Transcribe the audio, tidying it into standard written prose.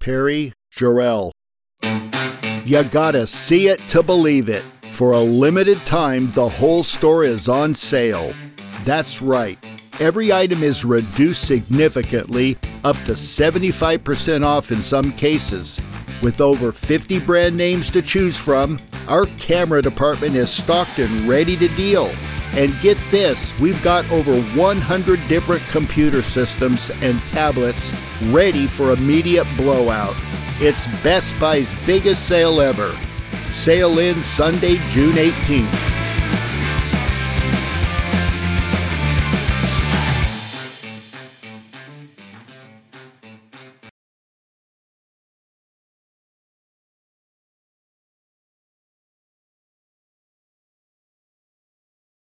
Perry Jarrell. You gotta see it to believe it. For a limited time, the whole store is on sale. That's right. Every item is reduced significantly, up to 75% off in some cases. With over 50 brand names to choose from, our camera department is stocked and ready to deal. And get this, we've got over 100 different computer systems and tablets ready for immediate blowout. It's Best Buy's biggest sale ever. Sale ends Sunday, June 18th.